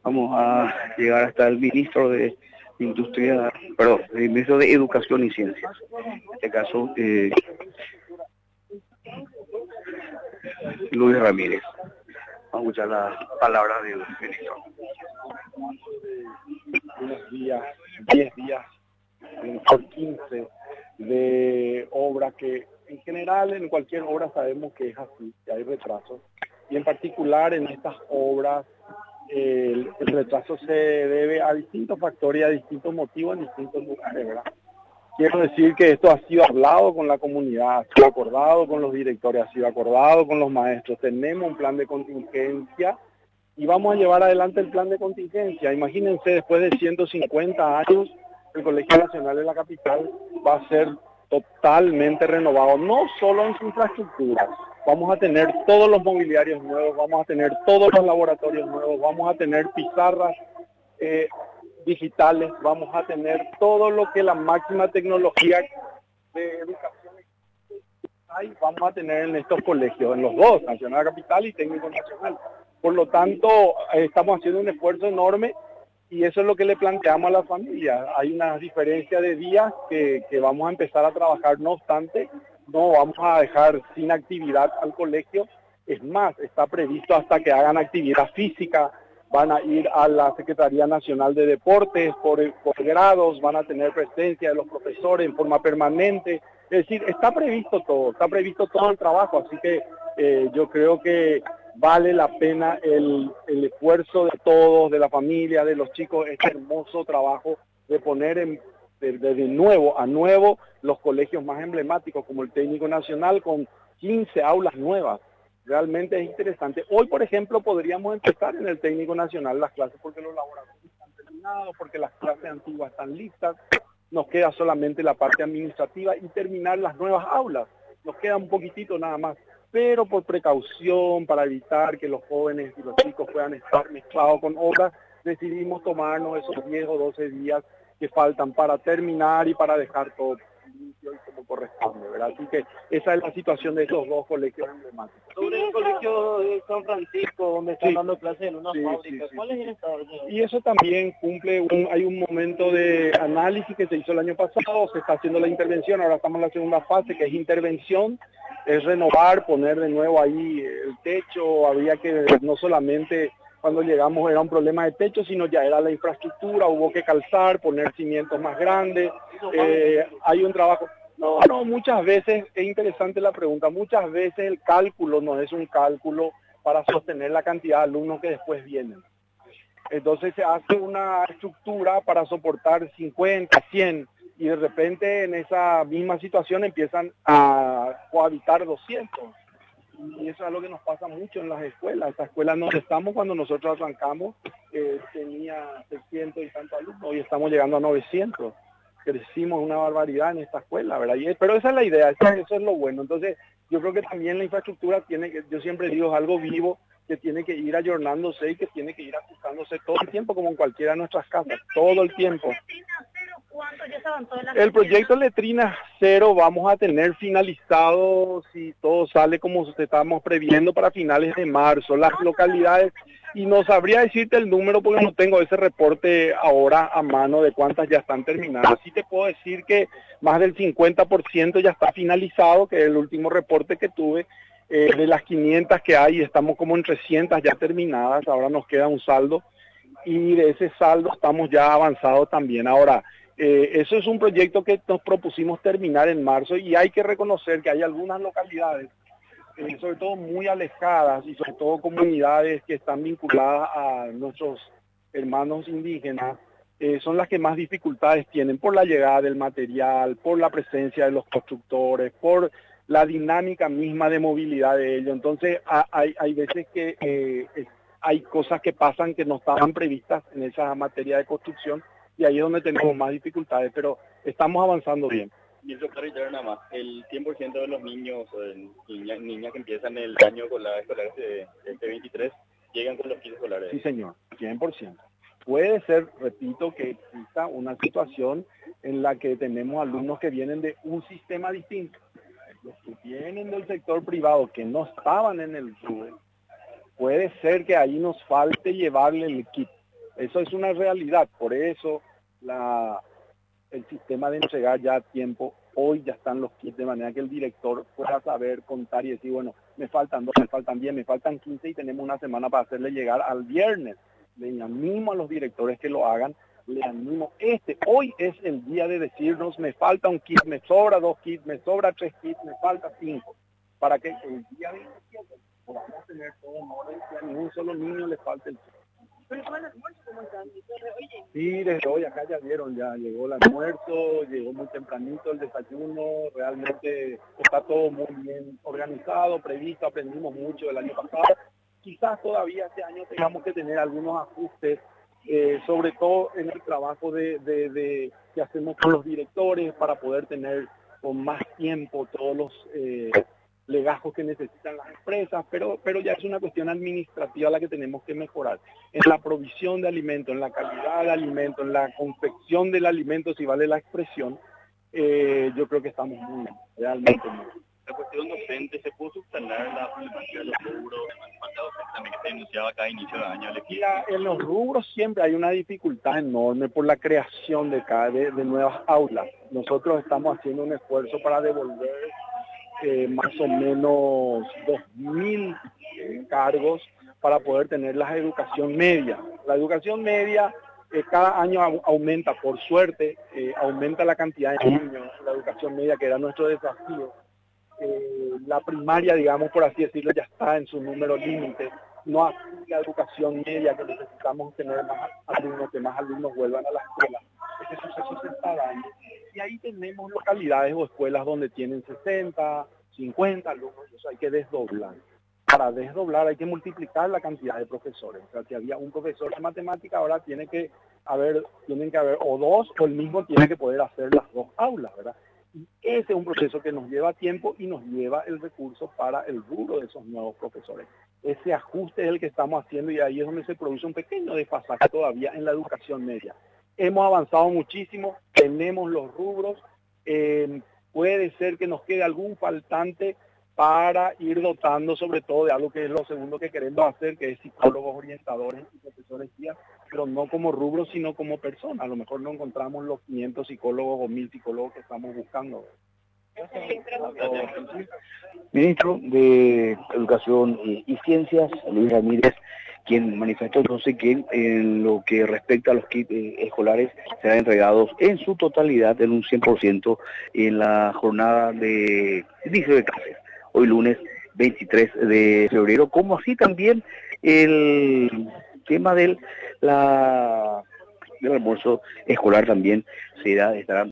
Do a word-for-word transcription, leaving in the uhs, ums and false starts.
Vamos a llegar hasta el ministro de Industria, perdón, el ministro de Educación y Ciencias. En este caso, eh, Luis Ramírez. Vamos a escuchar las palabras del ministro. Unos días, diez días, por quince de obra que en general en cualquier obra sabemos que es así, que hay retrasos. Y en particular en estas obras el, el retraso se debe a distintos factores y a distintos motivos en distintos lugares, ¿verdad? Quiero decir que esto ha sido hablado con la comunidad, ha sido acordado con los directores, ha sido acordado con los maestros. Tenemos un plan de contingencia y vamos a llevar adelante el plan de contingencia. Imagínense, después de ciento cincuenta años, el Colegio Nacional de la Capital va a ser totalmente renovado, no solo en su infraestructura. Vamos a tener todos los mobiliarios nuevos, vamos a tener todos los laboratorios nuevos, vamos a tener pizarras eh, digitales, vamos a tener todo lo que la máxima tecnología de educación hay, vamos a tener en estos colegios, en los dos, Nacional Capital y Técnico Nacional. Por lo tanto, eh, estamos haciendo un esfuerzo enorme y eso es lo que le planteamos a las familias. Hay una diferencia de días que, que vamos a empezar a trabajar, no obstante, no vamos a dejar sin actividad al colegio. Es más, está previsto hasta que hagan actividad física, van a ir a la Secretaría Nacional de Deportes por, por grados, van a tener presencia de los profesores en forma permanente. Es decir, está previsto todo, está previsto todo el trabajo, así que eh, yo creo que vale la pena el, el esfuerzo de todos, de la familia, de los chicos, este hermoso trabajo de poner en, de, de, de nuevo a nuevo los colegios más emblemáticos como el Técnico Nacional con quince aulas nuevas. Realmente es interesante. Hoy, por ejemplo, podríamos empezar en el Técnico Nacional las clases porque los laboratorios están terminados, porque las clases antiguas están listas. Nos queda solamente la parte administrativa y terminar las nuevas aulas. Nos queda un poquitito nada más. Pero por precaución, para evitar que los jóvenes y los chicos puedan estar mezclados con obras, decidimos tomarnos esos diez o doce días que faltan para terminar y para dejar todo limpio y como corresponde, ¿verdad? Así que esa es la situación de esos dos colegios emblemáticos. Sobre el colegio de San Francisco, donde están Sí. dando clases en una Sí, fábrica, sí, sí. ¿cuál es el estado? Y eso también cumple, un, hay un momento de análisis que se hizo el año pasado, se está haciendo la intervención, ahora estamos en la segunda fase que es intervención, es renovar, poner de nuevo ahí el techo, había que no solamente cuando llegamos era un problema de techo, sino ya era la infraestructura, hubo que calzar, poner cimientos más grandes, eh, hay un trabajo. No, no, muchas veces, es interesante la pregunta, muchas veces el cálculo no es un cálculo para sostener la cantidad de alumnos que después vienen. Entonces se hace una estructura para soportar cincuenta, cien y de repente en esa misma situación empiezan a cohabitar doscientos. Y eso es lo que nos pasa mucho en las escuelas. Estas escuelas donde estamos cuando nosotros arrancamos eh, tenía seiscientos y tantos alumnos, hoy estamos llegando a novecientos. Crecimos una barbaridad en esta escuela, ¿verdad? Y, pero esa es la idea, eso, eso es lo bueno. Entonces yo creo que también la infraestructura tiene que, yo siempre digo, es algo vivo, que tiene que ir ayornándose y que tiene que ir ajustándose todo el tiempo, como en cualquiera de nuestras casas, todo el tiempo. El proyecto Letrina Cero vamos a tener finalizado, si todo sale como estamos previendo, para finales de marzo. Las localidades, y no sabría decirte el número porque no tengo ese reporte ahora a mano de cuántas ya están terminadas. Sí te puedo decir que más del cincuenta por ciento ya está finalizado, que es el último reporte que tuve. Eh, de las quinientas que hay, estamos como en trescientas ya terminadas, ahora nos queda un saldo, y de ese saldo estamos ya avanzados también. Ahora, eh, eso es un proyecto que nos propusimos terminar en marzo, y hay que reconocer que hay algunas localidades, eh, sobre todo muy alejadas, y sobre todo comunidades que están vinculadas a nuestros hermanos indígenas, eh, son las que más dificultades tienen por la llegada del material, por la presencia de los constructores, por la dinámica misma de movilidad de ellos. Entonces hay, hay veces que eh, hay cosas que pasan que no estaban previstas en esa materia de construcción, y ahí es donde tenemos más dificultades, pero estamos avanzando bien. Y el doctor Ritter, nada más, el cien por ciento de los niños o de niñas, niñas que empiezan el año escolar, escolar de este veintitrés llegan con los kits escolares. Sí, señor, cien por ciento. Puede ser, repito, que exista una situación en la que tenemos alumnos que vienen de un sistema distinto. Los que vienen del sector privado, que no estaban en el R U E, puede ser que ahí nos falte llevarle el kit. Eso es una realidad, por eso la, el sistema de entregar ya a tiempo, hoy ya están los kits, de manera que el director pueda saber contar y decir, bueno, me faltan dos, me faltan diez, me faltan quince y tenemos una semana para hacerle llegar al viernes. Le animo a los directores que lo hagan, le animo, este, hoy es el día de decirnos, me falta un kit, me sobra dos kits, me sobra tres kits, me falta cinco, para que el día veintisiete podamos tener todo en orden y a ningún solo niño le falte el kit. Pero ¿cómo el almuerzo cómo están? Oye. Sí, desde hoy acá ya vieron, ya llegó el almuerzo, llegó muy tempranito el desayuno, realmente está todo muy bien organizado, previsto, aprendimos mucho el año pasado. Quizás todavía este año tengamos que tener algunos ajustes, eh, sobre todo en el trabajo de, de, de que hacemos con los directores para poder tener con más tiempo todos los eh, legajos que necesitan las empresas, pero, pero ya es una cuestión administrativa la que tenemos que mejorar. En la provisión de alimentos, en la calidad de alimentos, en la confección del alimento, si vale la expresión, eh, yo creo que estamos muy, realmente muy. La cuestión docente, ¿se pudo subsanar la problemática de los rubros, falta docente también que se denunciaba cada inicio de año? La, en los rubros siempre hay una dificultad enorme por la creación de, cada, de, de nuevas aulas. Nosotros estamos haciendo un esfuerzo para devolver eh, más o menos dos mil eh, cargos para poder tener la educación media. La educación media eh, cada año au aumenta, por suerte, eh, aumenta la cantidad de niños, la educación media, que era nuestro desafío. Eh, la primaria, digamos, por así decirlo, ya está en su número límite. No así la educación media, que necesitamos tener más alumnos, que más alumnos vuelvan a la escuela. Este suceso se está dando. Y ahí tenemos localidades o escuelas donde tienen sesenta, cincuenta alumnos, y eso hay que desdoblar. Para desdoblar hay que multiplicar la cantidad de profesores. O sea, si había un profesor de matemática, ahora tiene que haber, tienen que haber o dos, o el mismo tiene que poder hacer las dos aulas, ¿verdad? Y ese es un proceso que nos lleva tiempo y nos lleva el recurso para el rubro de esos nuevos profesores. Ese ajuste es el que estamos haciendo y ahí es donde se produce un pequeño desfasaje todavía en la educación media. Hemos avanzado muchísimo, tenemos los rubros, eh, puede ser que nos quede algún faltante para ir dotando sobre todo de algo que es lo segundo que queremos hacer, que es psicólogos orientadores y profesores guías, pero no como rubro, sino como persona. A lo mejor no encontramos los quinientos psicólogos o mil psicólogos que estamos buscando. Ministro de Educación y Ciencias, Luis Ramírez, quien manifestó entonces que en lo que respecta a los kits eh, escolares serán entregados en su totalidad, en un cien por ciento, en la jornada de inicio de clases, hoy lunes veintitrés de febrero, como así también el tema del, la, del almuerzo escolar también será, estará